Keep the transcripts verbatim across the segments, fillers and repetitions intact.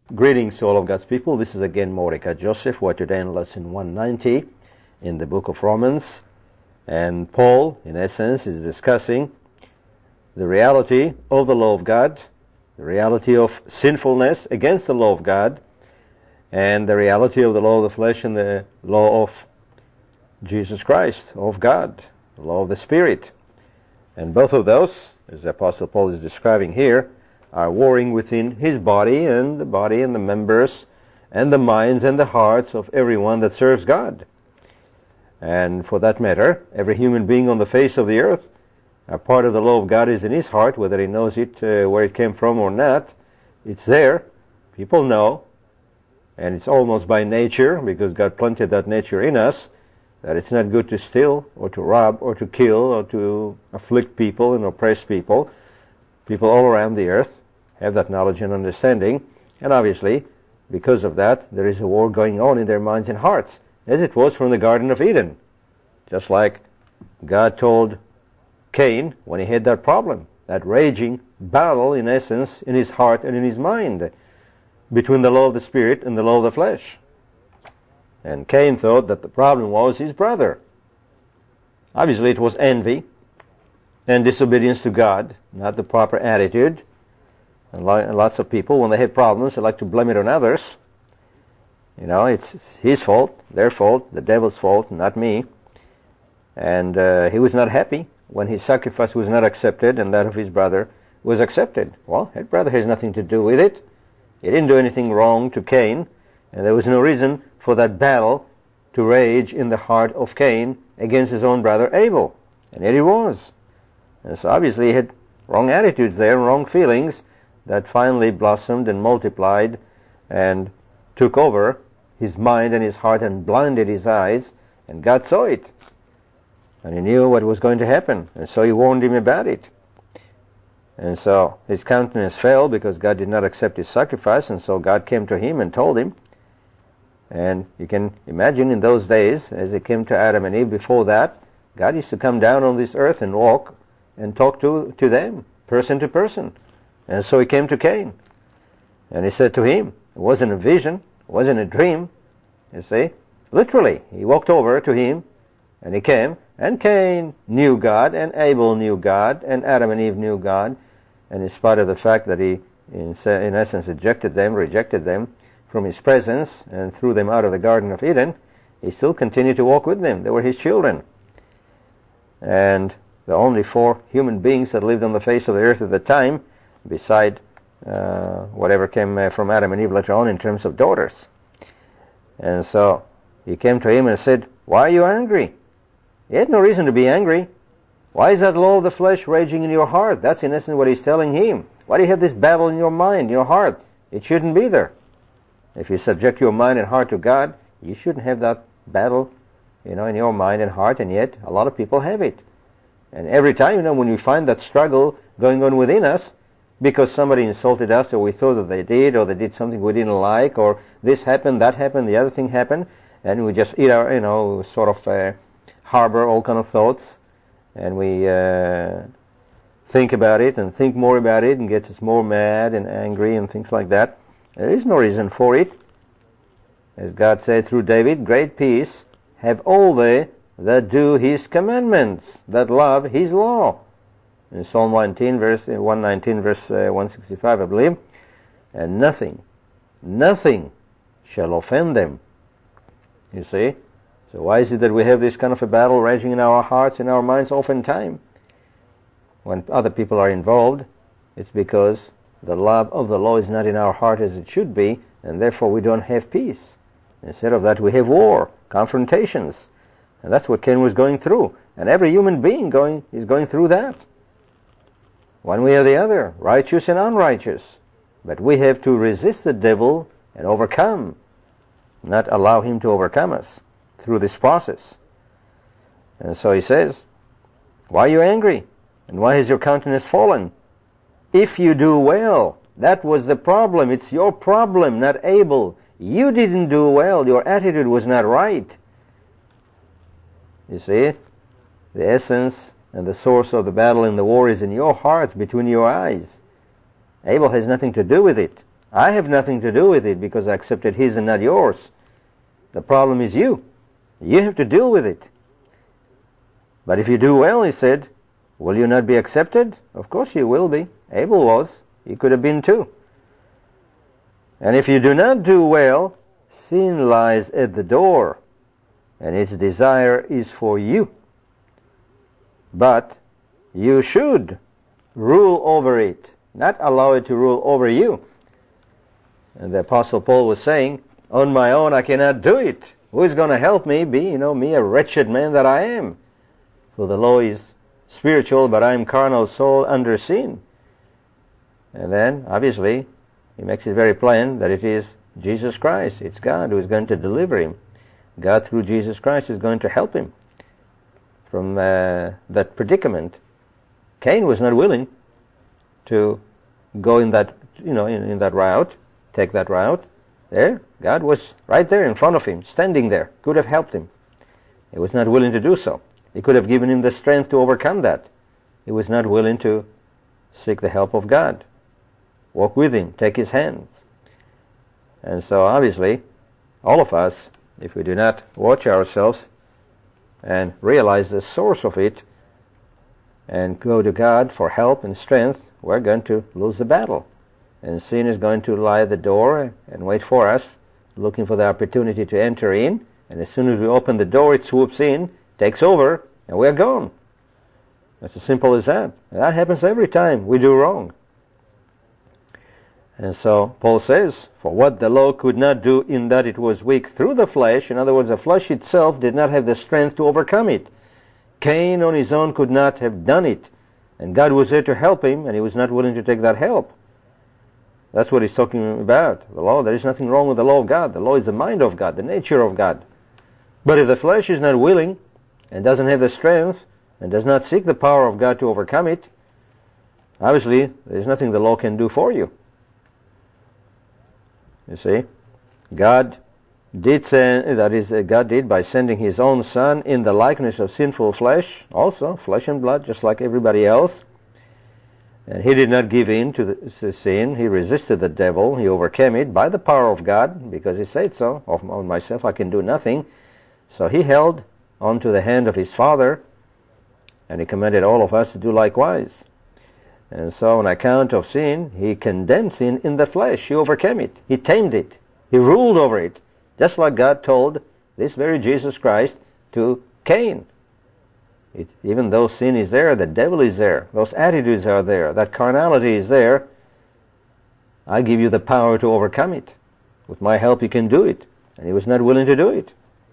Greetings to all of God's people. This is again Mordecai Joseph. We're today in lesson one ninety in the book of Romans. And Paul, in essence, is discussing the reality of the law of God, the reality of sinfulness against the law of God, and the reality of the law of the flesh and the law of Jesus Christ, of God, the law of the Spirit. And both of those, as the Apostle Paul is describing here, are warring within his body and the body and the members and the minds and the hearts of everyone that serves God. And for that matter, every human being on the face of the earth, a part of the law of God is in his heart, whether he knows it, uh, where it came from or not. It's there. People know. And it's almost by nature, because God planted that nature in us, that it's not good to steal or to rob or to kill or to afflict people and oppress people. People all around the earth have that knowledge and understanding, and obviously, because of that, there is a war going on in their minds and hearts, as it was from the Garden of Eden. Just like God told Cain when he had that problem, that raging battle, in essence, in his heart and in his mind, between the law of the Spirit and the law of the flesh. And Cain thought that the problem was his brother. Obviously, it was envy and disobedience to God, not the proper attitude. And lots of people, when they have problems, they like to blame it on others. You know, it's his fault, their fault, the devil's fault, not me. And uh, he was not happy when his sacrifice was not accepted and that of his brother was accepted. Well, his brother has nothing to do with it. He didn't do anything wrong to Cain, and there was no reason for that battle to rage in the heart of Cain against his own brother Abel. And yet he was. And so obviously he had wrong attitudes there, wrong feelings, that finally blossomed and multiplied and took over his mind and his heart and blinded his eyes, and God saw it. And he knew what was going to happen, and so he warned him about it. And so his countenance fell because God did not accept his sacrifice, and so God came to him and told him. And you can imagine in those days, as he came to Adam and Eve before that, God used to come down on this earth and walk and talk to, to them, person to person. And so he came to Cain. And he said to him, it wasn't a vision, it wasn't a dream, you see. Literally, he walked over to him, and he came, and Cain knew God, and Abel knew God, and Adam and Eve knew God. And in spite of the fact that he, in, in essence, ejected them, rejected them from his presence, and threw them out of the Garden of Eden, he still continued to walk with them. They were his children. And the only four human beings that lived on the face of the earth at the time, beside uh, whatever came uh, from Adam and Eve later on in terms of daughters. And so he came to him and said, why are you angry? He had no reason to be angry. Why is that law of the flesh raging in your heart? That's in essence what he's telling him. Why do you have this battle in your mind, your heart? It shouldn't be there. If you subject your mind and heart to God, you shouldn't have that battle, you know, in your mind and heart, and yet a lot of people have it. And every time, you know, when we find that struggle going on within us, because somebody insulted us, or we thought that they did, or they did something we didn't like, or this happened, that happened, the other thing happened, and we just eat our, you know, sort of uh, harbor all kind of thoughts, and we uh, think about it, and think more about it, and gets us more mad and angry and things like that. There is no reason for it. As God said through David, great peace have all they that do his commandments, that love his law. In Psalm one nineteen, verse one nineteen, verse uh, one sixty-five, I believe, and nothing, nothing shall offend them. You see? So why is it that we have this kind of a battle raging in our hearts, in our minds, oftentimes? When other people are involved, it's because the love of the law is not in our heart as it should be, and therefore we don't have peace. Instead of that, we have war, confrontations. And that's what Cain was going through. And every human being going is going through that. One way or the other, righteous and unrighteous. But we have to resist the devil and overcome, not allow him to overcome us through this process. And so he says, why are you angry? And why has your countenance fallen? If you do well, that was the problem. It's your problem, not Abel. You didn't do well. Your attitude was not right. You see, the essence and the source of the battle and the war is in your hearts, between your eyes. Abel has nothing to do with it. I have nothing to do with it because I accepted his and not yours. The problem is you. You have to deal with it. But if you do well, he said, will you not be accepted? Of course you will be. Abel was. He could have been too. And if you do not do well, sin lies at the door, and its desire is for you. But you should rule over it, not allow it to rule over you. And the Apostle Paul was saying, on my own I cannot do it. Who is going to help me be, you know, me a wretched man that I am? For the law is spiritual, but I am carnal, soul under sin. And then, obviously, he makes it very plain that it is Jesus Christ. It's God who is going to deliver him. God, through Jesus Christ, is going to help him from uh, that predicament. Cain was not willing to go in that, you know, in, in that route, take that route. There, God was right there in front of him, standing there, could have helped him. He was not willing to do so. He could have given him the strength to overcome that. He was not willing to seek the help of God, walk with him, take his hands. And so obviously, all of us, if we do not watch ourselves and realize the source of it and go to God for help and strength, we're going to lose the battle. And sin is going to lie at the door and wait for us, looking for the opportunity to enter in. And as soon as we open the door, it swoops in, takes over, and we're gone. That's as simple as that. And that happens every time we do wrong. And so Paul says, for what the law could not do in that it was weak through the flesh, in other words, the flesh itself did not have the strength to overcome it. Cain on his own could not have done it. And God was there to help him, and he was not willing to take that help. That's what he's talking about. The law, there is nothing wrong with the law of God. The law is the mind of God, the nature of God. But if the flesh is not willing, and doesn't have the strength, and does not seek the power of God to overcome it, obviously, there's nothing the law can do for you. You see, God did send, that is, uh, God did by sending his own Son in the likeness of sinful flesh, also flesh and blood, just like everybody else. And he did not give in to the to sin. He resisted the devil. He overcame it by the power of God, because he said so. Of on myself I can do nothing. So he held onto the hand of his Father, and he commanded all of us to do likewise. And so on account of sin, he condemned sin in the flesh. He overcame it. He tamed it. He ruled over it. Just like God told this very Jesus Christ to Cain. It, even though sin is there, the devil is there. Those attitudes are there. That carnality is there. I give you the power to overcome it. With my help you can do it. And he was not willing to do it.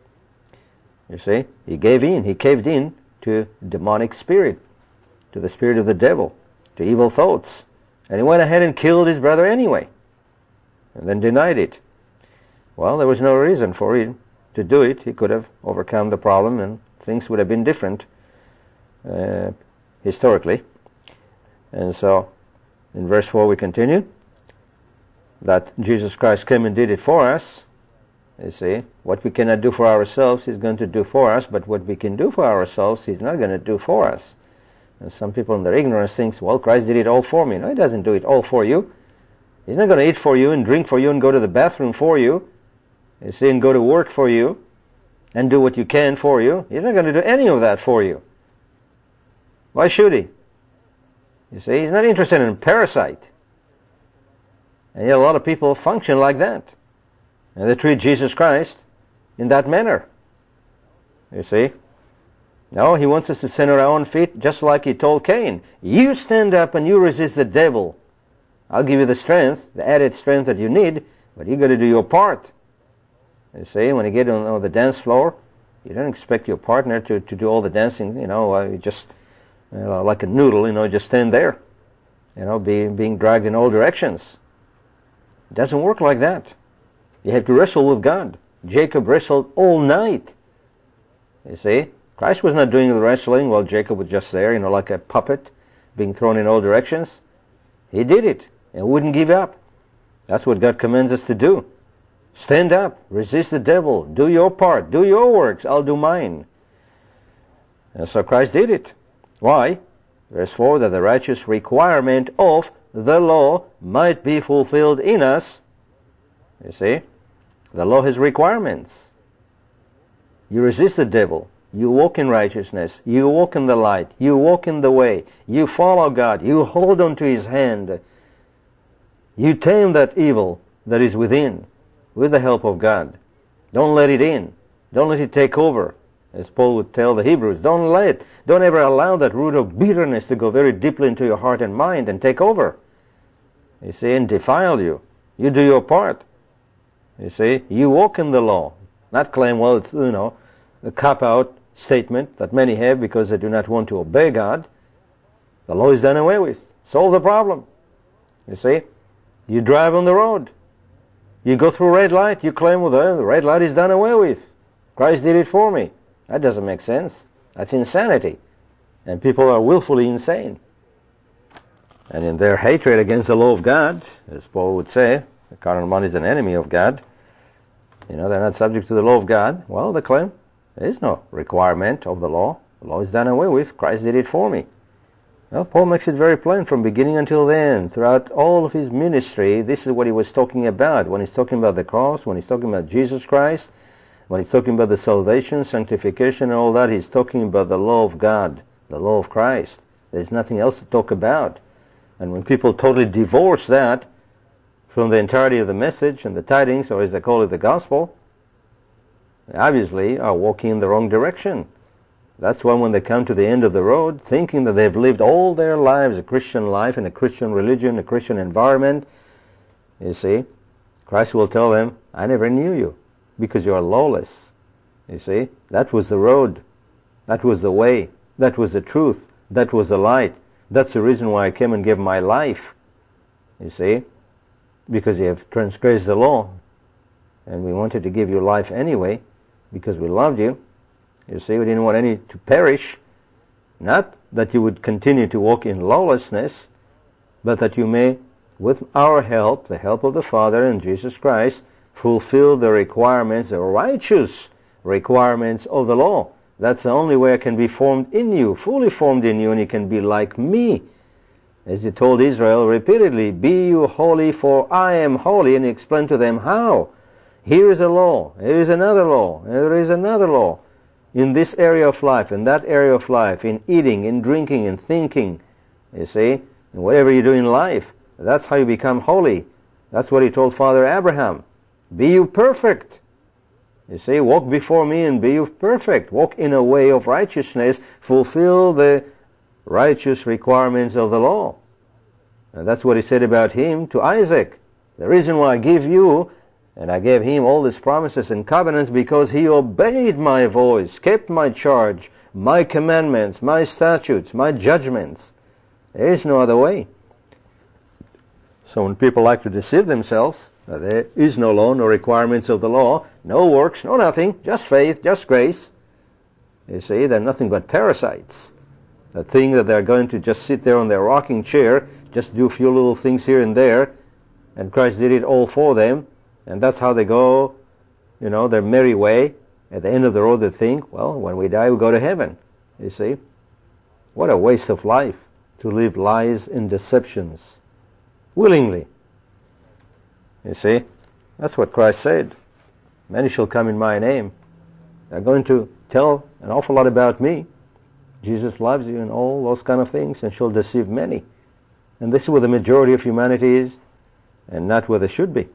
You see, he gave in. He caved in to demonic spirit, to the spirit of the devil, to evil thoughts. And he went ahead and killed his brother anyway, and then denied it. Well, there was no reason for him to do it. He could have overcome the problem and things would have been different uh, historically. And so, in verse four we continue, that Jesus Christ came and did it for us. You see, what we cannot do for ourselves, he's going to do for us, but what we can do for ourselves, he's not going to do for us. And some people in their ignorance think, well, Christ did it all for me. No, he doesn't do it all for you. He's not going to eat for you and drink for you and go to the bathroom for you, you see, and go to work for you and do what you can for you. He's not going to do any of that for you. Why should he? You see, he's not interested in a parasite. And yet a lot of people function like that. And they treat Jesus Christ in that manner. You see? No, he wants us to stand on our own feet, just like he told Cain. You stand up and you resist the devil. I'll give you the strength, the added strength that you need, but you got to do your part. You see, when you get on, on the dance floor, you don't expect your partner to, to do all the dancing, you know, uh, you just, you know, like a noodle, you know, just stand there, you know, be, being dragged in all directions. It doesn't work like that. You have to wrestle with God. Jacob wrestled all night. You see? Christ was not doing the wrestling while Jacob was just there, you know, like a puppet being thrown in all directions. He did it and wouldn't give up. That's what God commands us to do. Stand up, resist the devil, do your part, do your works, I'll do mine. And so Christ did it. Why? Verse four, that the righteous requirement of the law might be fulfilled in us. You see, the law has requirements. You resist the devil. You walk in righteousness. You walk in the light. You walk in the way. You follow God. You hold on to His hand. You tame that evil that is within with the help of God. Don't let it in. Don't let it take over. As Paul would tell the Hebrews, don't let it, don't ever allow that root of bitterness to go very deeply into your heart and mind and take over. You see, and defile you. You do your part. You see, you walk in the law. Not claim, well, it's, you know, a cop-out statement that many have because they do not want to obey God. The law is done away with. Solve the problem. You see, you drive on the road. You go through red light. You claim, well, the red light is done away with. Christ did it for me. That doesn't make sense. That's insanity. And people are willfully insane. And in their hatred against the law of God, as Paul would say, the carnal mind is an enemy of God. You know, they're not subject to the law of God. Well, they claim there is no requirement of the law. The law is done away with. Christ did it for me. Well, Paul makes it very plain from beginning until then. Throughout all of his ministry, this is what he was talking about. When he's talking about the cross, when he's talking about Jesus Christ, when he's talking about the salvation, sanctification, and all that, he's talking about the law of God, the law of Christ. There's nothing else to talk about. And when people totally divorce that from the entirety of the message and the tidings, or as they call it, the gospel, they obviously are walking in the wrong direction. That's why when they come to the end of the road, thinking that they've lived all their lives a Christian life in a Christian religion, a Christian environment, you see, Christ will tell them, I never knew you, because you are lawless. You see, that was the road. That was the way. That was the truth. That was the light. That's the reason why I came and gave my life. You see, because you have transgressed the law. And we wanted to give you life anyway, because we loved you. You see, we didn't want any to perish. Not that you would continue to walk in lawlessness, but that you may, with our help, the help of the Father and Jesus Christ, fulfill the requirements, the righteous requirements of the law. That's the only way I can be formed in you, fully formed in you, and you can be like me. As he told Israel repeatedly, be you holy, for I am holy, and he explained to them how. Here is a law, here is another law, there is another law. In this area of life, in that area of life, in eating, in drinking, in thinking, you see, and whatever you do in life, that's how you become holy. That's what he told Father Abraham. Be you perfect. You see, walk before me and be you perfect. Walk in a way of righteousness. Fulfill the righteous requirements of the law. And that's what he said about him to Isaac. The reason why I give you, and I gave him all these promises and covenants, because he obeyed my voice, kept my charge, my commandments, my statutes, my judgments. There is no other way. So when people like to deceive themselves, uh, there is no law, no requirements of the law, no works, no nothing, just faith, just grace. You see, they're nothing but parasites. The thing that they're going to just sit there on their rocking chair, just do a few little things here and there, and Christ did it all for them, and that's how they go, you know, their merry way. At the end of the road they think, well, when we die we go to heaven. You see, what a waste of life to live lies and deceptions willingly. You see, that's what Christ said. Many shall come in my name. They're going to tell an awful lot about me. Jesus loves you and all those kind of things, and shall deceive many. And this is where the majority of humanity is, and not where they should be.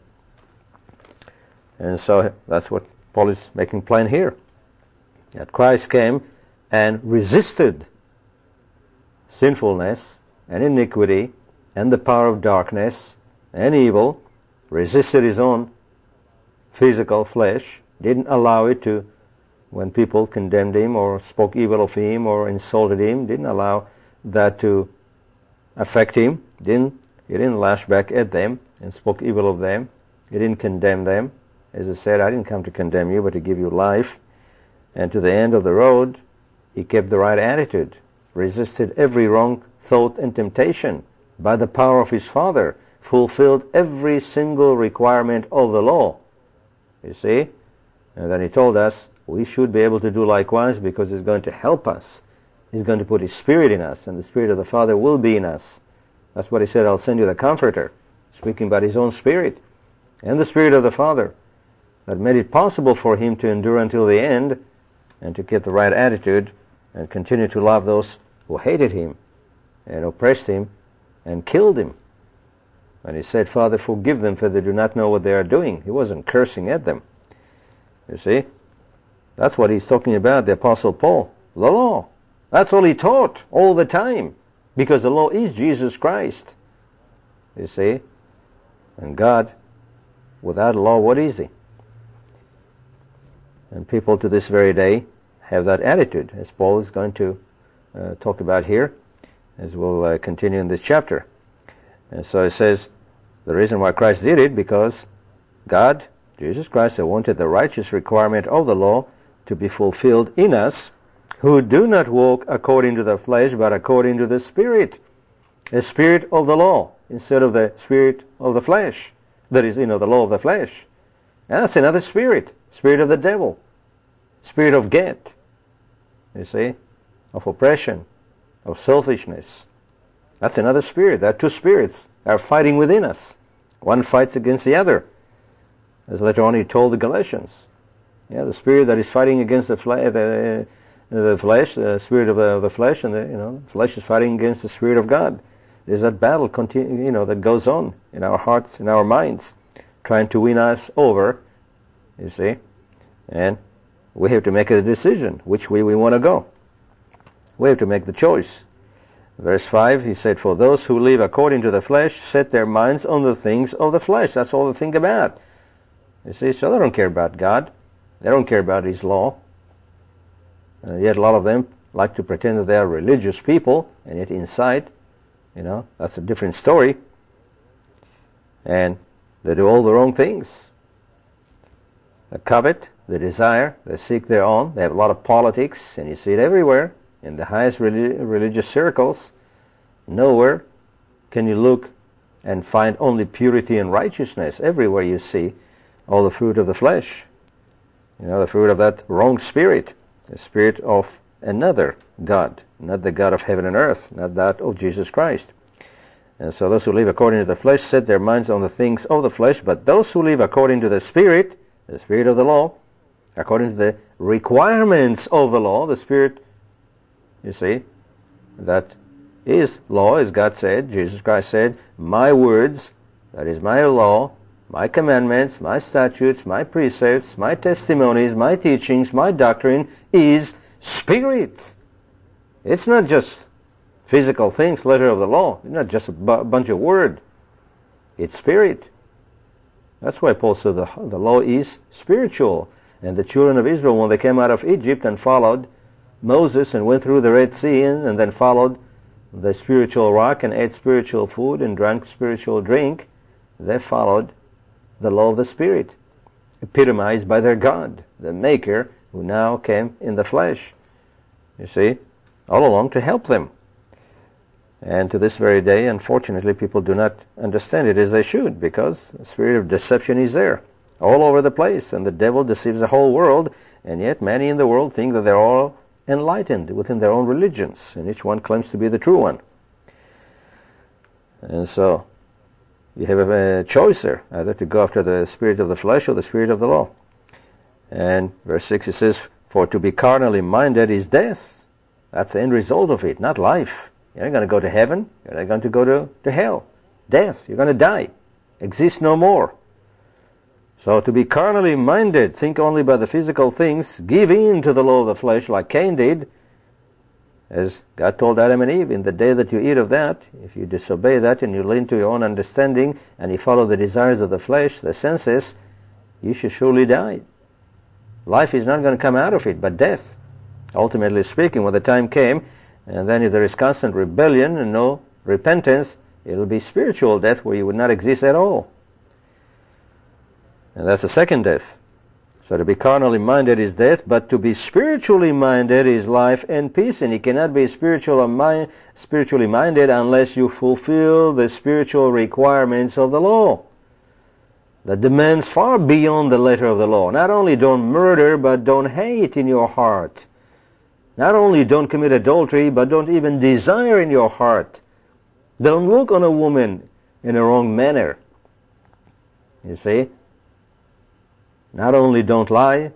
And so that's what Paul is making plain here. That Christ came and resisted sinfulness and iniquity and the power of darkness and evil, resisted his own physical flesh, didn't allow it to, when people condemned him or spoke evil of him or insulted him, didn't allow that to affect him. Didn't, he didn't lash back at them and spoke evil of them. He didn't condemn them. As I said, I didn't come to condemn you, but to give you life. And to the end of the road, he kept the right attitude, resisted every wrong thought and temptation by the power of his Father, fulfilled every single requirement of the law. You see? And then he told us we should be able to do likewise, because he's going to help us. He's going to put his Spirit in us, and the Spirit of the Father will be in us. That's what he said, I'll send you the Comforter, speaking about his own Spirit and the Spirit of the Father that made it possible for him to endure until the end and to get the right attitude and continue to love those who hated him and oppressed him and killed him. And he said, Father, forgive them, for they do not know what they are doing. He wasn't cursing at them. You see? That's what he's talking about, the Apostle Paul. The law. That's all he taught all the time. Because the law is Jesus Christ. You see? And God, without law, what is he? And people to this very day have that attitude, as Paul is going to uh, talk about here, as we'll uh, continue in this chapter. And so it says, the reason why Christ did it, because God, Jesus Christ, wanted the righteous requirement of the law to be fulfilled in us, who do not walk according to the flesh, but according to the Spirit. The Spirit of the law, instead of the Spirit of the flesh. That is, you know, the law of the flesh. And that's another spirit. Spirit of the devil. Spirit of get. You see? Of oppression. Of selfishness. That's another spirit. There are two spirits that are fighting within us. One fights against the other. As later on he told the Galatians. Yeah, the spirit that is fighting against the, fle- the, the flesh, the spirit of the, of the flesh, and the you know, the flesh is fighting against the Spirit of God. There's that battle continue, you know, that goes on in our hearts, in our minds, trying to win us over, you see. And we have to make a decision which way we want to go. We have to make the choice. Verse five, he said, for those who live according to the flesh set their minds on the things of the flesh. That's all they think about. You see, so they don't care about God. They don't care about his law. Uh, yet a lot of them like to pretend that they are religious people, and yet inside, you know, that's a different story. And they do all the wrong things. They covet, they desire, they seek their own. They have a lot of politics, and you see it everywhere. In the highest relig- religious circles, nowhere can you look and find only purity and righteousness. Everywhere you see all the fruit of the flesh. You know, the fruit of that wrong spirit. The spirit of another God. Not the God of heaven and earth. Not that of Jesus Christ. And so those who live according to the flesh set their minds on the things of the flesh. But those who live according to the Spirit, the Spirit of the law, according to the requirements of the law, the Spirit, you see, that is law, as God said, Jesus Christ said, my words, that is my law, my commandments, my statutes, my precepts, my testimonies, my teachings, my doctrine is Spirit. It's not just physical things, letter of the law. It's not just a bu- bunch of word. It's Spirit. That's why Paul said the, the law is spiritual. And the children of Israel, when they came out of Egypt and followed Moses and went through the Red Sea and then followed the spiritual rock and ate spiritual food and drank spiritual drink, they followed the law of the Spirit, epitomized by their God, the Maker, who now came in the flesh, you see, all along to help them. And to this very day, unfortunately, people do not understand it as they should, because the spirit of deception is there, all over the place, and the devil deceives the whole world, and yet many in the world think that they're all enlightened within their own religions, and each one claims to be the true one. And so you have a choice there, either to go after the spirit of the flesh or the spirit of the law. And verse six, it says, for to be carnally minded is death. That's the end result of it, not life. You're not going to go to heaven. You're not going to go to, to hell. Death. You're going to die. Exist no more. So to be carnally minded, think only by the physical things, give in to the law of the flesh like Cain did, as God told Adam and Eve, in the day that you eat of that, if you disobey that and you lean to your own understanding and you follow the desires of the flesh, the senses, you shall surely die. Life is not going to come out of it, but death. Ultimately speaking, when the time came, and then if there is constant rebellion and no repentance, it will be spiritual death where you would not exist at all. And that's the second death. So to be carnally minded is death, but to be spiritually minded is life and peace. And you cannot be spiritual mind, spiritually minded unless you fulfill the spiritual requirements of the law. That demands far beyond the letter of the law. Not only don't murder, but don't hate in your heart. Not only don't commit adultery, but don't even desire in your heart Don't look on a woman in a wrong manner. You see? Not only don't lie,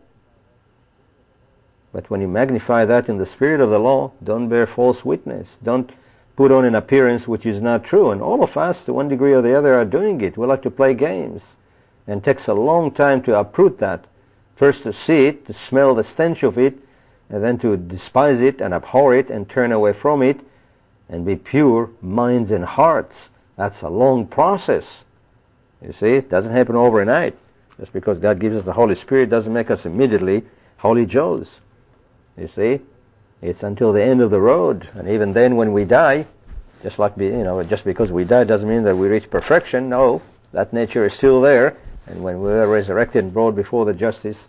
but when you magnify that in the spirit of the law, don't bear false witness. Don't put on an appearance which is not true. And all of us, to one degree or the other, are doing it. We like to play games. And it takes a long time to uproot that. First to see it, to smell the stench of it, and then to despise it and abhor it and turn away from it and be pure minds and hearts. That's a long process. You see, it doesn't happen overnight. Just because God gives us the Holy Spirit doesn't make us immediately holy Joes. You see, it's until the end of the road. And even then when we die, just like, you know, just because we die doesn't mean that we reach perfection. No, that nature is still there. And when we are resurrected and brought before the justice,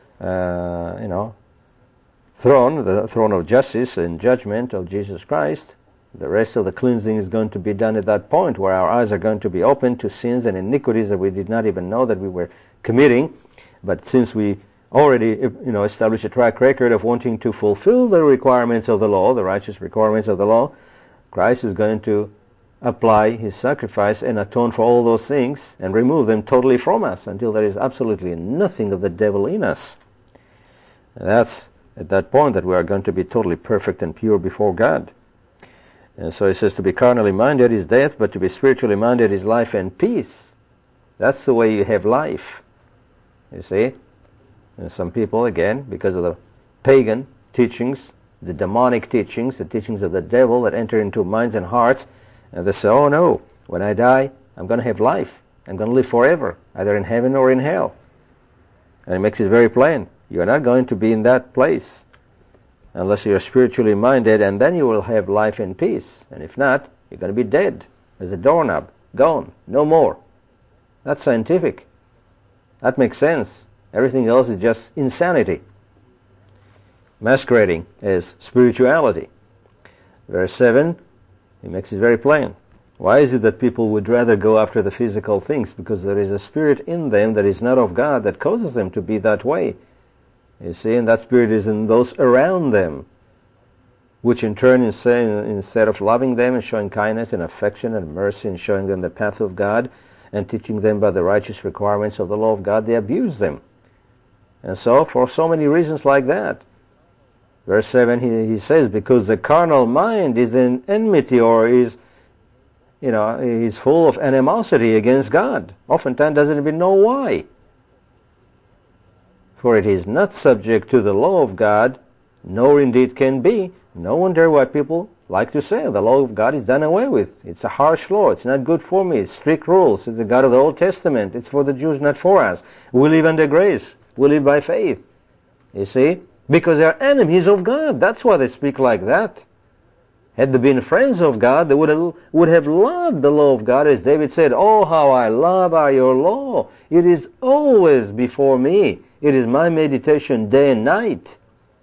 uh, you know, throne, the throne of justice and judgment of Jesus Christ, the rest of the cleansing is going to be done at that point, where our eyes are going to be opened to sins and iniquities that we did not even know that we were committing. But since we already, you know, established a track record of wanting to fulfill the requirements of the law, the righteous requirements of the law, Christ is going to apply his sacrifice and atone for all those things and remove them totally from us until there is absolutely nothing of the devil in us. And that's at that point that we are going to be totally perfect and pure before God. And so he says, to be carnally minded is death, but to be spiritually minded is life and peace. That's the way you have life. You see? And some people, again, because of the pagan teachings, the demonic teachings, the teachings of the devil that enter into minds and hearts, and they say, oh no, when I die, I'm going to have life. I'm going to live forever, either in heaven or in hell. And it makes it very plain. You're not going to be in that place unless you're spiritually minded, and then you will have life and peace. And if not, you're going to be dead as a doorknob, gone, no more. That's scientific. That makes sense. Everything else is just insanity, masquerading as spirituality. Verse seven, he makes it very plain. Why is it that people would rather go after the physical things? Because there is a spirit in them that is not of God that causes them to be that way. You see, and that spirit is in those around them, which in turn is saying, instead of loving them and showing kindness and affection and mercy and showing them the path of God and teaching them by the righteous requirements of the law of God, they abuse them. And so, for so many reasons like that. Verse seven, he, he says, because the carnal mind is in enmity, or is, you know, is full of animosity against God. Oftentimes doesn't even know why. For it is not subject to the law of God, nor indeed can be. No wonder why people like to say the law of God is done away with. It's a harsh law. It's not good for me. It's strict rules. It's the God of the Old Testament. It's for the Jews, not for us. We live under grace. We live by faith. You see? Because they are enemies of God. That's why they speak like that. Had they been friends of God, they would have, would have loved the law of God, as David said, oh, how I love are your law. It is always before me. It is my meditation day and night.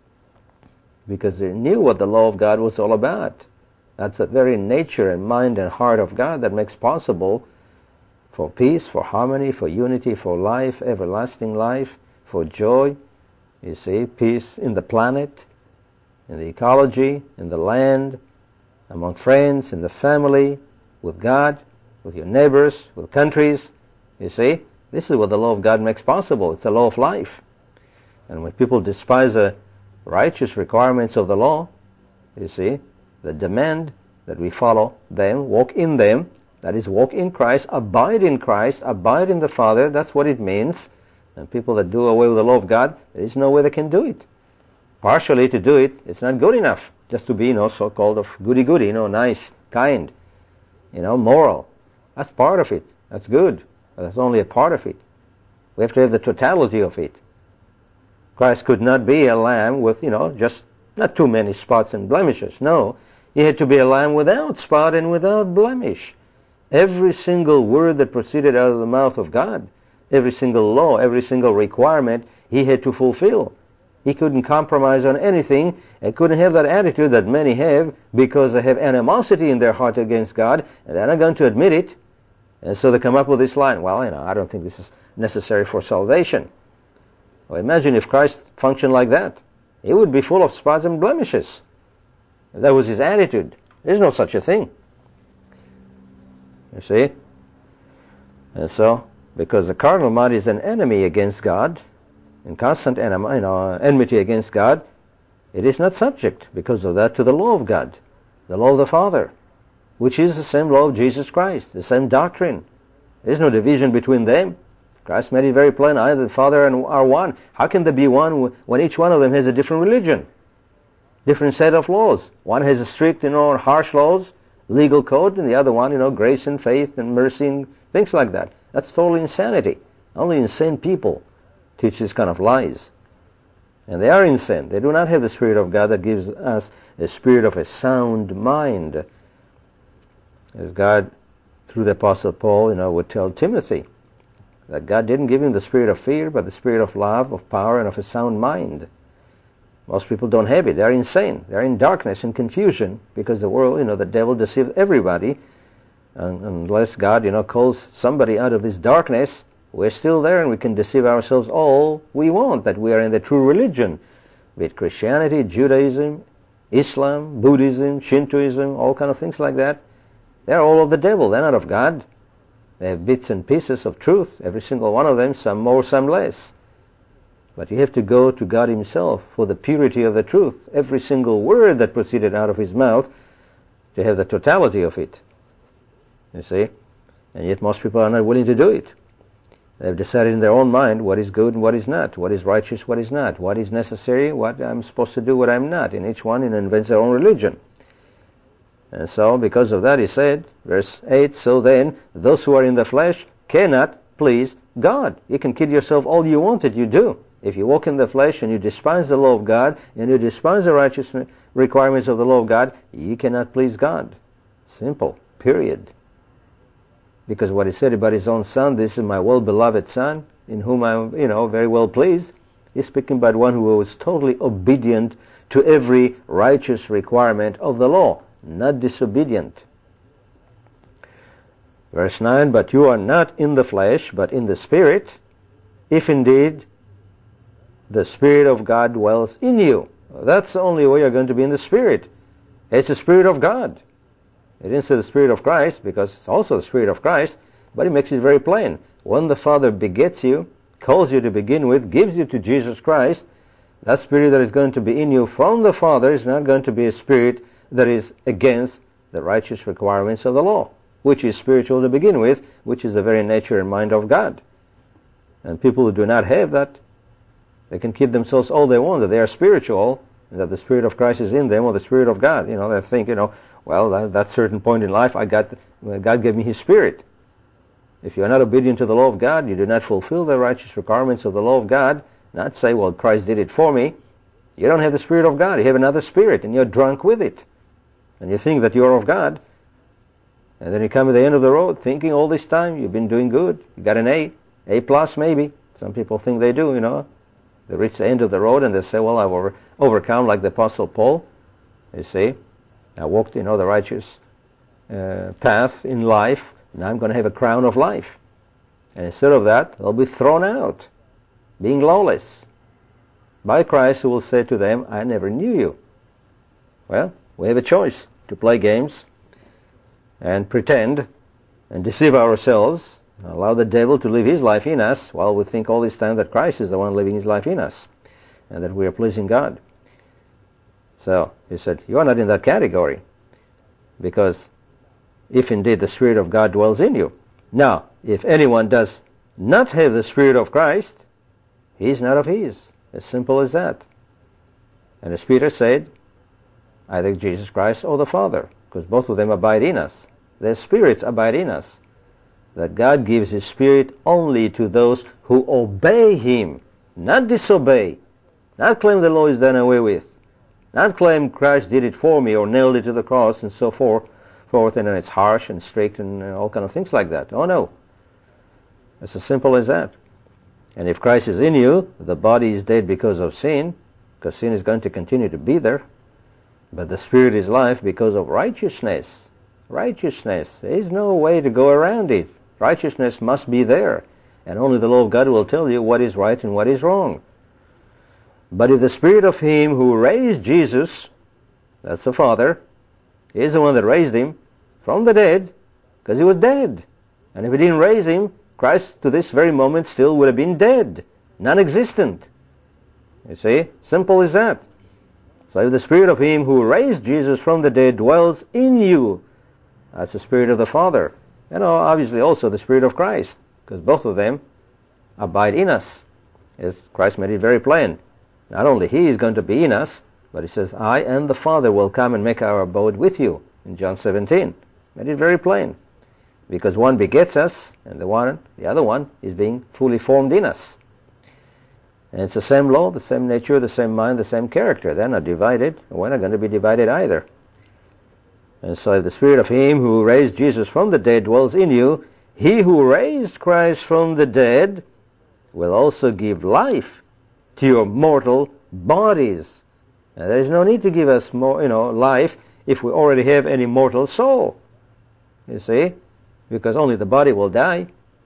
Because they knew what the law of God was all about. That's the very nature and mind and heart of God that makes possible for peace, for harmony, for unity, for life, everlasting life, for joy. You see, peace in the planet, in the ecology, in the land, among friends, in the family, with God, with your neighbors, with countries. You see, this is what the law of God makes possible. It's the law of life. And when people despise the righteous requirements of the law, you see, the demand that we follow them, walk in them, that is, walk in Christ, abide in Christ, abide in the Father, that's what it means. And people that do away with the law of God, there is no way they can do it. Partially to do it, it's not good enough. Just to be, you know, so-called of goody-goody, you know, nice, kind, you know, moral. That's part of it. That's good. But that's only a part of it. We have to have the totality of it. Christ could not be a lamb with, you know, just not too many spots and blemishes. No. He had to be a lamb without spot and without blemish. Every single word that proceeded out of the mouth of God, every single law, every single requirement, he had to fulfill. He couldn't compromise on anything. He couldn't have that attitude that many have because they have animosity in their heart against God, and they're not going to admit it. And so they come up with this line, well, you know, I don't think this is necessary for salvation. Well, imagine if Christ functioned like that. He would be full of spots and blemishes. If that was his attitude. There's no such a thing. You see? And so, because the carnal mind is an enemy against God, in constant enemy, you know, enmity against God, it is not subject, because of that, to the law of God, the law of the Father, which is the same law of Jesus Christ, the same doctrine. There is no division between them. Christ made it very plain, I and the Father are one. How can there be one when each one of them has a different religion, different set of laws? One has a strict, you know, harsh laws, legal code, and the other one, you know, grace and faith and mercy and things like that. That's total insanity. Only insane people teach this kind of lies. And they are insane. They do not have the Spirit of God that gives us a spirit of a sound mind. As God, through the Apostle Paul, you know, would tell Timothy that God didn't give him the spirit of fear, but the spirit of love, of power, and of a sound mind. Most people don't have it. They're insane. They're in darkness and confusion because the world, you know, the devil deceives everybody. And unless God, you know, calls somebody out of this darkness, we're still there and we can deceive ourselves all we want, that we are in the true religion. Be it Christianity, Judaism, Islam, Buddhism, Shintoism, all kind of things like that. They're all of the devil. They're not of God. They have bits and pieces of truth, every single one of them, some more, some less. But you have to go to God himself for the purity of the truth, every single word that proceeded out of his mouth, to have the totality of it. You see? And yet most people are not willing to do it. They've decided in their own mind what is good and what is not, what is righteous, what is not, what is necessary, what I'm supposed to do, what I'm not. And each one invents their own religion. And so, because of that, he said, verse eight, so then, those who are in the flesh cannot please God. You can kid yourself all you want that you do. If you walk in the flesh and you despise the law of God, and you despise the righteous requirements of the law of God, you cannot please God. Simple. Period. Because what he said about his own son, this is my well-beloved son, in whom I'm, you know, very well pleased. He's speaking about one who was totally obedient to every righteous requirement of the law, not disobedient. Verse nine, but you are not in the flesh, but in the Spirit, if indeed the Spirit of God dwells in you. That's the only way you're going to be in the Spirit. It's the Spirit of God. It didn't say the Spirit of Christ, because it's also the Spirit of Christ, but it makes it very plain. When the Father begets you, calls you to begin with, gives you to Jesus Christ, that Spirit that is going to be in you from the Father is not going to be a Spirit that is against the righteous requirements of the law, which is spiritual to begin with, which is the very nature and mind of God. And people who do not have that, they can kid themselves all they want that they are spiritual, and that the Spirit of Christ is in them, or the Spirit of God. You know, they think, you know, well, at that certain point in life, I got, God gave me His Spirit. If you are not obedient to the law of God, you do not fulfill the righteous requirements of the law of God, not say, well, Christ did it for me. You don't have the Spirit of God. You have another spirit, and you're drunk with it. And you think that you're of God. And then you come to the end of the road thinking all this time you've been doing good. You got an A, A plus maybe. Some people think they do, you know. They reach the end of the road and they say, well, I've over, overcome like the Apostle Paul. You see, I walked, you know, the righteous uh, path in life. Now I'm going to have a crown of life. And instead of that, they'll be thrown out, being lawless, by Christ, who will say to them, I never knew you. Well, we have a choice to play games and pretend and deceive ourselves, allow the devil to live his life in us while we think all this time that Christ is the one living his life in us and that we are pleasing God. So he said, you are not in that category, because if indeed the Spirit of God dwells in you. Now, if anyone does not have the Spirit of Christ, he is not of his. As simple as that. And as Peter said, either Jesus Christ or the Father, because both of them abide in us. Their spirits abide in us. That God gives His Spirit only to those who obey Him, not disobey, not claim the law is done away with, not claim Christ did it for me or nailed it to the cross and so forth, forth and then it's harsh and strict and all kind of things like that. Oh no. It's as simple as that. And if Christ is in you, the body is dead because of sin, because sin is going to continue to be there. But the Spirit is life because of righteousness. Righteousness. There is no way to go around it. Righteousness must be there. And only the law of God will tell you what is right and what is wrong. But if the Spirit of Him who raised Jesus, that's the Father, is the one that raised Him from the dead, because he was dead. And if he didn't raise him, Christ to this very moment still would have been dead, non-existent. You see? Simple as that. So if the Spirit of him who raised Jesus from the dead dwells in you, that's the Spirit of the Father. And obviously also the Spirit of Christ, because both of them abide in us. As Christ made it very plain. Not only he is going to be in us, but he says, I and the Father will come and make our abode with you, in John seventeen. Made it very plain. Because one begets us, and the one, the other one is being fully formed in us. And it's the same law, the same nature, the same mind, the same character. They're not divided, and we're not going to be divided either. And so if the Spirit of him who raised Jesus from the dead dwells in you, he who raised Christ from the dead will also give life to your mortal bodies. Now, there is no need to give us more, you know, life if we already have an immortal soul. You see? Because only the body will die.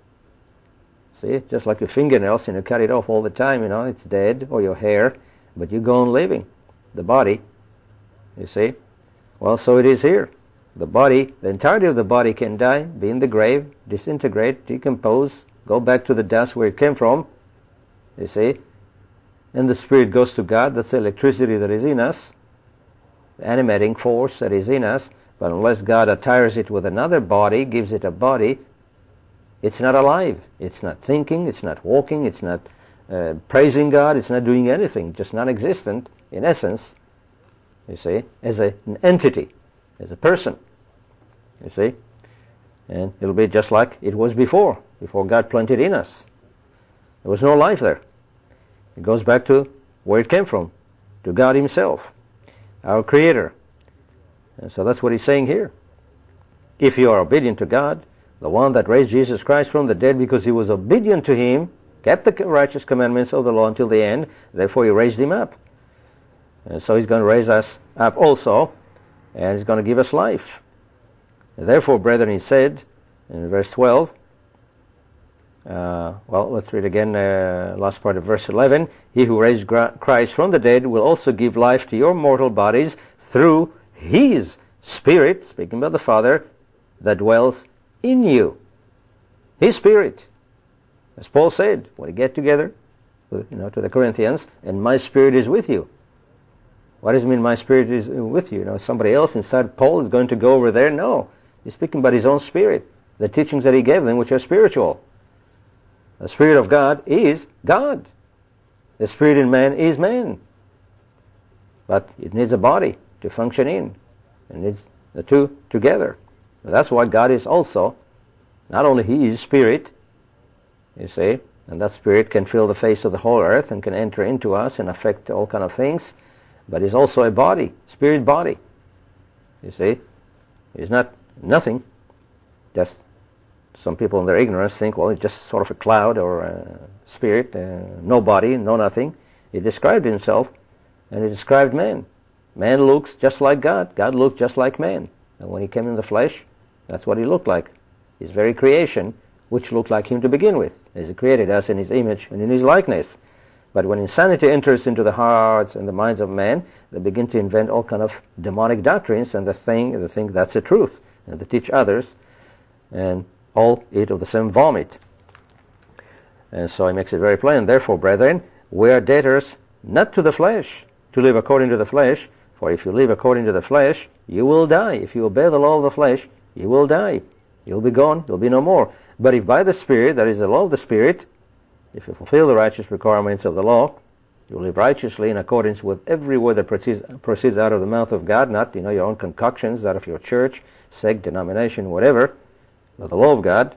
See? Just like your fingernails, you know, cut it off all the time, you know, it's dead, or your hair, but you go on living. The body, you see? Well, so it is here. The body, the entirety of the body can die, be in the grave, disintegrate, decompose, go back to the dust where it came from, you see? And the Spirit goes to God. That's the electricity that is in us, the animating force that is in us. But unless God attires it with another body, gives it a body, it's not alive. It's not thinking, it's not walking, it's not uh, praising God, it's not doing anything, just non-existent in essence, you see, as a, an entity, as a person, you see. And it'll be just like it was before, before God planted in us. There was no life there. It goes back to where it came from, to God himself, our Creator. And so that's what he's saying here. If you are obedient to God, the one that raised Jesus Christ from the dead because he was obedient to him, kept the righteous commandments of the law until the end, therefore he raised him up. And so he's going to raise us up also, and he's going to give us life. And therefore, brethren, he said in verse twelve, uh, well, let's read again, uh, last part of verse eleven, he who raised Christ from the dead will also give life to your mortal bodies through his Spirit, speaking about the Father, that dwells in you. His Spirit. As Paul said, when we get together, you know, to the Corinthians, and my Spirit is with you. What does it mean my Spirit is with you? You know, somebody else inside Paul is going to go over there? No. He's speaking about his own Spirit. The teachings that he gave them, which are spiritual. The Spirit of God is God. The Spirit in man is man. But it needs a body to function in. It needs the two together. That's why God is also, not only he is Spirit, you see, and that Spirit can fill the face of the whole earth and can enter into us and affect all kind of things, but he's also a body, Spirit body. You see, he's not nothing. Just some people in their ignorance think, well, it's just sort of a cloud or a spirit, uh, no body, no nothing. He described himself, and he described man. Man looks just like God. God looked just like man. And when he came in the flesh, that's what he looked like. His very creation, which looked like him to begin with, as he created us in his image and in his likeness. But when insanity enters into the hearts and the minds of man, they begin to invent all kind of demonic doctrines, and they think, they think that's the truth, and they teach others, and all eat of the same vomit. And so he makes it very plain. Therefore, brethren, we are debtors not to the flesh, to live according to the flesh. For if you live according to the flesh, you will die. If you obey the law of the flesh, you will die. You'll be gone. You'll be no more. But if by the Spirit, that is the law of the Spirit, if you fulfill the righteous requirements of the law, you live righteously in accordance with every word that proceeds, proceeds out of the mouth of God, not, you know, your own concoctions out of your church, sect, denomination, whatever, but the law of God.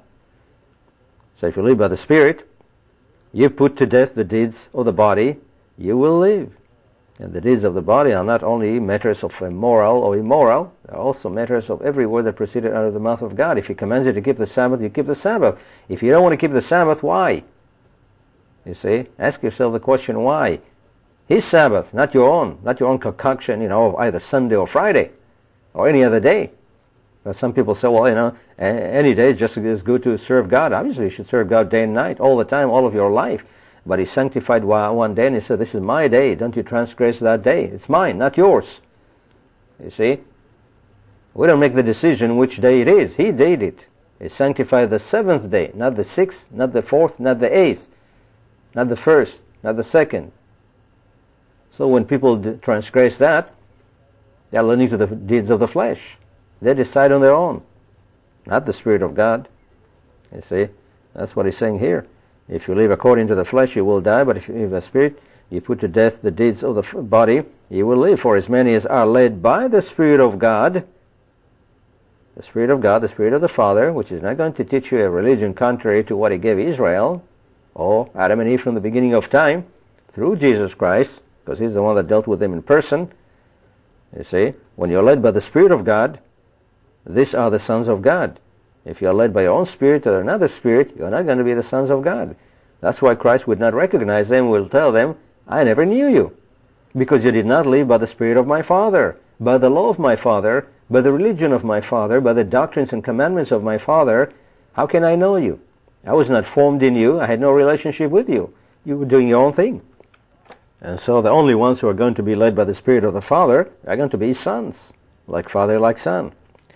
So if you live by the Spirit, you put to death the deeds of the body, you will live. And the deeds of the body are not only matters of moral or immoral, they are also matters of every word that proceeded out of the mouth of God. If he commands you to keep the Sabbath, you keep the Sabbath. If you don't want to keep the Sabbath, why? You see, ask yourself the question, why? His Sabbath, not your own, not your own concoction, you know, of either Sunday or Friday, or any other day. But some people say, well, you know, any day is just as good to serve God. Obviously, you should serve God day and night, all the time, all of your life. But he sanctified one day, and he said, this is my day. Don't you transgress that day. It's mine, not yours. You see? We don't make the decision which day it is. He did it. He sanctified the seventh day, not the sixth, not the fourth, not the eighth, not the first, not the second. So when people transgress that, they are learning to the deeds of the flesh. They decide on their own, not the Spirit of God. You see, that's what he's saying here. If you live according to the flesh, you will die, but if you live a spirit, you put to death the deeds of the body, you will live. For as many as are led by the Spirit of God, the Spirit of God, the Spirit of the Father, which is not going to teach you a religion contrary to what he gave Israel, or Adam and Eve from the beginning of time, through Jesus Christ, because he's the one that dealt with them in person. You see, when you're led by the Spirit of God, these are the sons of God. If you're led by your own spirit or another spirit, you're not going to be the sons of God. That's why Christ would not recognize them, will tell them, I never knew you, because you did not live by the Spirit of my Father, by the law of my Father, by the religion of my Father, by the doctrines and commandments of my Father. How can I know you? I was not formed in you. I had no relationship with you. You were doing your own thing. And so the only ones who are going to be led by the Spirit of the Father are going to be sons, like father, like son.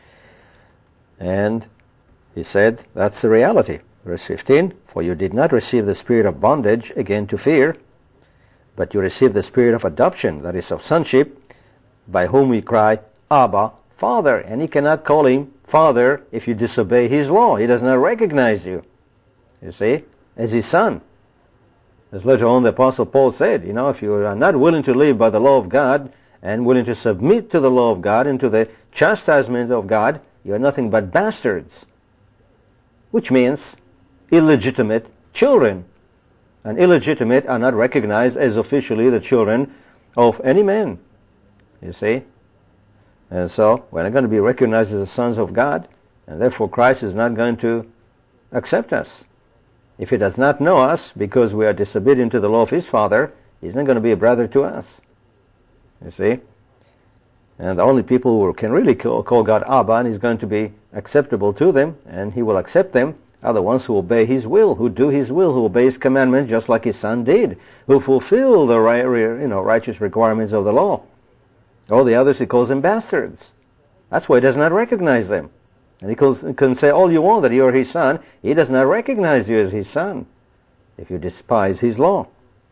And he said, that's the reality. Verse fifteen, for you did not receive the spirit of bondage, again to fear, but you received the spirit of adoption, that is of sonship, by whom we cry, Abba, Father. And he cannot call him Father if you disobey his law. He does not recognize you, you see, as his son. As later on the Apostle Paul said, you know, if you are not willing to live by the law of God and willing to submit to the law of God and to the chastisement of God, you are nothing but bastards, which means illegitimate children. And illegitimate are not recognized as officially the children of any man, you see. And so we're not going to be recognized as the sons of God, and therefore Christ is not going to accept us. If he does not know us because we are disobedient to the law of his Father, he's not going to be a brother to us, you see. And the only people who can really call, call God Abba, and he's going to be acceptable to them, and he will accept them, are the ones who obey his will, who do his will, who obey his commandments just like his son did, who fulfill the right, you know, righteous requirements of the law. All the others he calls them bastards. That's why he does not recognize them. And he, calls, he can say all you want that you are his son. He does not recognize you as his son if you despise his law.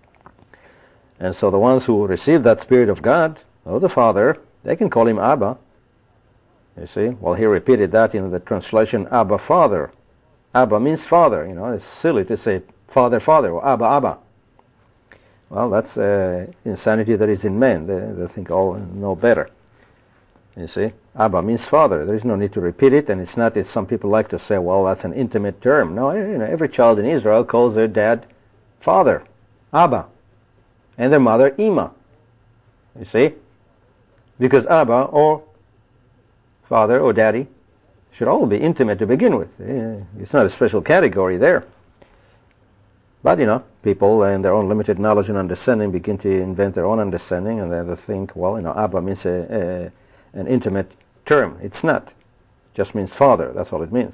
And so the ones who receive that Spirit of God, of the Father, they can call him Abba. You see? Well, he repeated that in the translation, Abba, Father. Abba means father. You know, it's silly to say Father, Father, or Abba, Abba. Well, that's uh, insanity that is in men. They, they think all know better. You see? Abba means father. There is no need to repeat it, and it's not as some people like to say, well, that's an intimate term. No, you know, every child in Israel calls their dad Father, Abba, and their mother Ima. You see? Because Abba or Father or Daddy should all be intimate to begin with. It's not a special category there. But, you know, people in their own limited knowledge and understanding begin to invent their own understanding, and they think, well, you know, Abba means a, a, an intimate term. It's not. It just means father. That's all it means.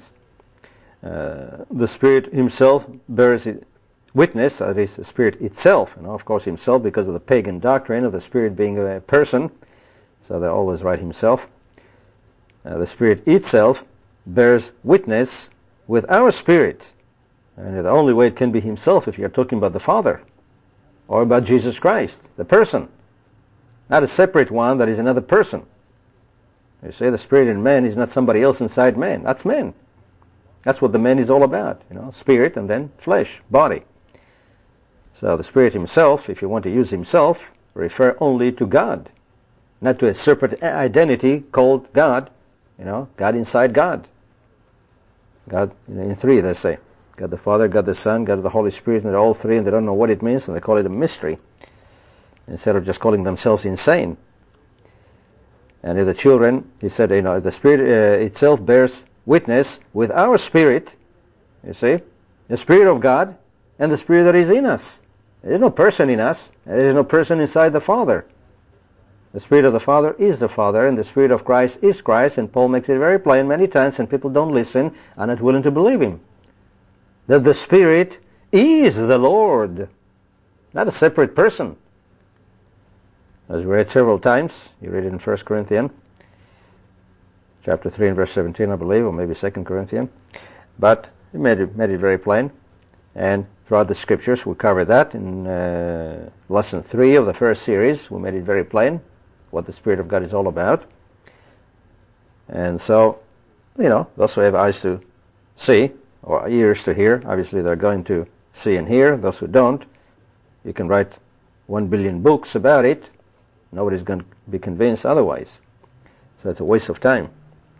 Uh, the Spirit himself bears witness, that is, the Spirit itself. You know, of course, himself, because of the pagan doctrine of the Spirit being a person, so they always write himself. Uh, the Spirit itself bears witness with our spirit. And the only way it can be himself if you're talking about the Father or about Jesus Christ, the person. Not a separate one that is another person. You see, the Spirit in man is not somebody else inside man. That's man. That's what the man is all about. You know, spirit and then flesh, body. So the Spirit himself, if you want to use himself, refer only to God. Not to a separate identity called God. You know, God inside God. God, you know, in three, they say. God the Father, God the Son, God the Holy Spirit, and they're all three, and they don't know what it means, and they call it a mystery, instead of just calling themselves insane. And if the children, he said, you know, the Spirit uh, itself bears witness with our spirit, you see, the Spirit of God, and the Spirit that is in us. There is no person in us, there is no person inside the Father. The Spirit of the Father is the Father, and the Spirit of Christ is Christ, and Paul makes it very plain many times, and people don't listen, are not willing to believe him. That the Spirit is the Lord, not a separate person. As we read several times, you read it in First Corinthians chapter three and verse seventeen, I believe, or maybe Second Corinthians. But he made it, made it very plain. And throughout the scriptures, we covered that in uh, lesson three of the first series. We made it very plain what the Spirit of God is all about. And so, you know, those who have eyes to see or ears to hear, obviously they're going to see and hear. Those who don't, you can write one billion books about it. Nobody's going to be convinced otherwise. So it's a waste of time.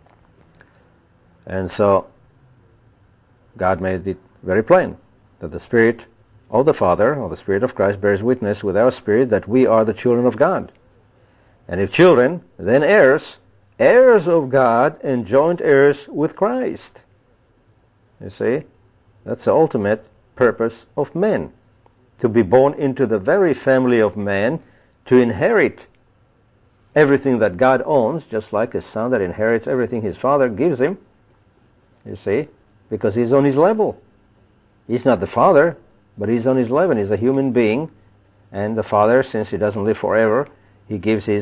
And so God made it very plain that the Spirit of the Father, or the Spirit of Christ, bears witness with our spirit that we are the children of God. And if children, then heirs, heirs of God and joint heirs with Christ. You see, that's the ultimate purpose of men, to be born into the very family of man, to inherit everything that God owns, just like a son that inherits everything his father gives him. You see, because he's on his level. He's not the father, but he's on his level. He's a human being, and the father, since he doesn't live forever, he gives his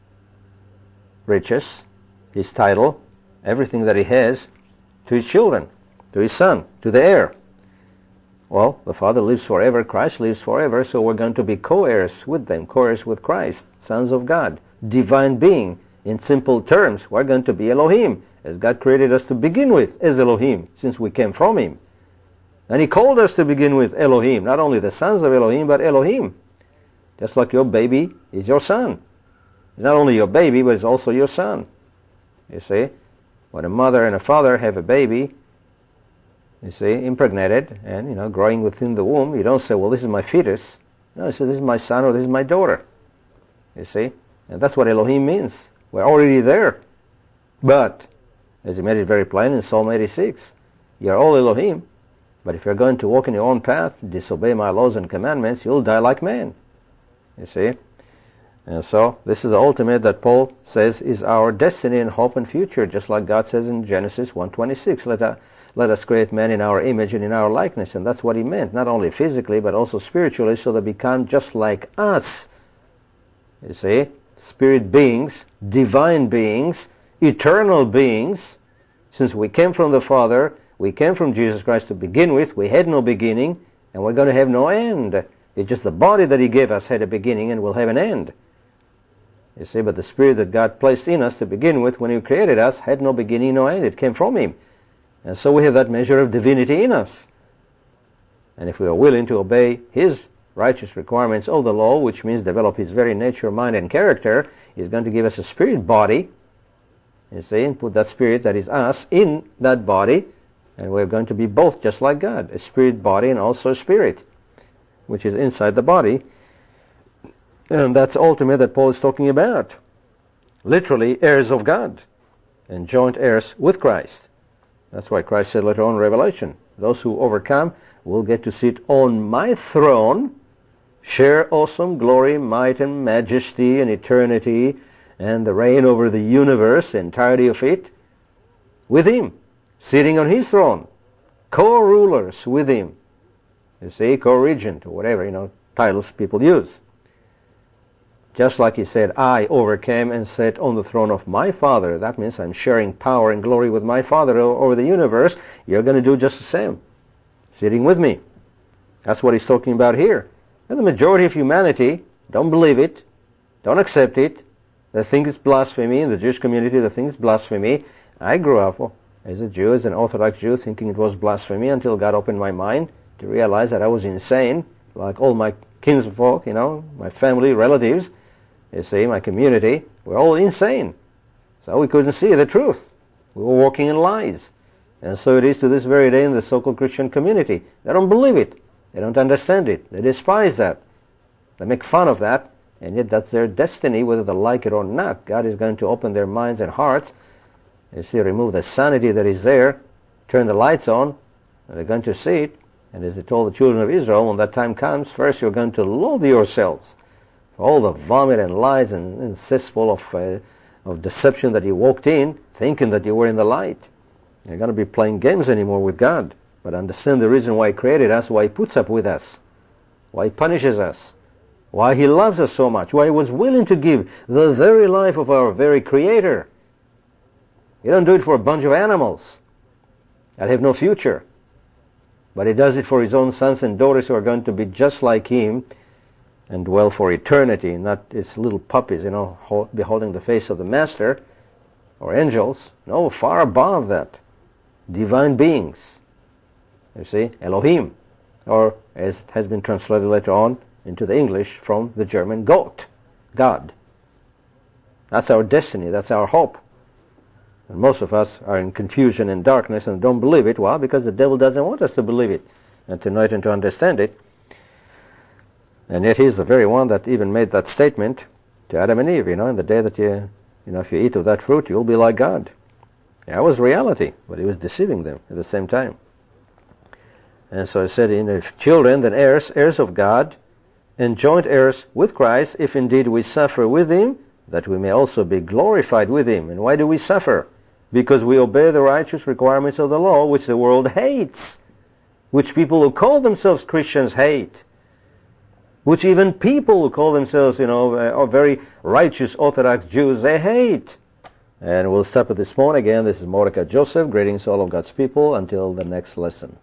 riches, his title, everything that he has to his children, to his son, to the heir. Well, the Father lives forever, Christ lives forever, so we're going to be co-heirs with them, co-heirs with Christ, sons of God, divine being. In simple terms, we're going to be Elohim, as God created us to begin with as Elohim, since we came from Him. And He called us to begin with Elohim, not only the sons of Elohim, but Elohim. Just like your baby is your son. It's not only your baby, but it's also your son. You see, when a mother and a father have a baby, you see, impregnated and, you know, growing within the womb, you don't say, well, this is my fetus. No, you say, this is my son or this is my daughter. You see, and that's what Elohim means. We're already there. But, as He made it very plain in Psalm eighty-six, you're all Elohim, but if you're going to walk in your own path, disobey my laws and commandments, you'll die like man. You see? And so, this is the ultimate that Paul says is our destiny and hope and future, just like God says in Genesis one twenty-six, let, uh, let us create man in our image and in our likeness. And that's what He meant, not only physically, but also spiritually, so they become just like us. You see? Spirit beings, divine beings, eternal beings. Since we came from the Father, we came from Jesus Christ to begin with, we had no beginning, and we're going to have no end. It's just the body that He gave us had a beginning and will have an end. You see, but the Spirit that God placed in us to begin with when He created us had no beginning, no end. It came from Him. And so we have that measure of divinity in us. And if we are willing to obey His righteous requirements of the law, which means develop His very nature, mind, and character, He's going to give us a spirit body, you see, and put that spirit that is us in that body, and we're going to be both just like God, a spirit body and also a spirit, which is inside the body. And that's ultimate that Paul is talking about. Literally, heirs of God and joint heirs with Christ. That's why Christ said later on in Revelation, those who overcome will get to sit on my throne, share awesome glory, might, and majesty, and eternity, and the reign over the universe, the entirety of it, with Him, sitting on His throne, co-rulers with Him. You see, co-regent, or whatever, you know, titles people use. Just like He said, I overcame and sat on the throne of my Father. That means I'm sharing power and glory with my Father over the universe. You're going to do just the same, sitting with me. That's what He's talking about here. And the majority of humanity don't believe it, don't accept it. They think it's blasphemy. In the Jewish community, they think it's blasphemy. I grew up as a Jew, as an Orthodox Jew, thinking it was blasphemy until God opened my mind to realize that I was insane, like all my kinsfolk, you know, my family, relatives, you see, my community, we're all insane. So we couldn't see the truth. We were walking in lies. And so it is to this very day in the so-called Christian community. They don't believe it. They don't understand it. They despise that. They make fun of that. And yet that's their destiny, whether they like it or not. God is going to open their minds and hearts. You see, remove the sanity that is there, turn the lights on, and they're going to see it. And as He told the children of Israel, when that time comes, first you're going to loathe yourselves for all the vomit and lies and, and cesspool of, uh, of deception that you walked in, thinking that you were in the light. You're going to be playing games anymore with God. But understand the reason why He created us, why He puts up with us, why He punishes us, why He loves us so much, why He was willing to give the very life of our very Creator. He doesn't do it for a bunch of animals that have no future. But he does it for his own sons and daughters who are going to be just like him and dwell for eternity, not his little puppies, you know, beholding the face of the Master, or angels. No, far above that. Divine beings. You see, Elohim, or as it has been translated later on into the English from the German, Gott, God. That's our destiny, that's our hope. And most of us are in confusion and darkness and don't believe it. Why? Because the devil doesn't want us to believe it and to know it and to understand it. And yet he's the very one that even made that statement to Adam and Eve, you know, in the day that you, you know, if you eat of that fruit, you'll be like God. That was reality, but he was deceiving them at the same time. And so he said, you know, if children, then heirs, heirs of God, and joint heirs with Christ, if indeed we suffer with him, that we may also be glorified with him. And why do we suffer? Because we obey the righteous requirements of the law, which the world hates, which people who call themselves Christians hate, which even people who call themselves, you know, are very righteous Orthodox Jews, they hate. And we'll stop at this point again. This is Mordecai Joseph. Greetings to all of God's people. Until the next lesson.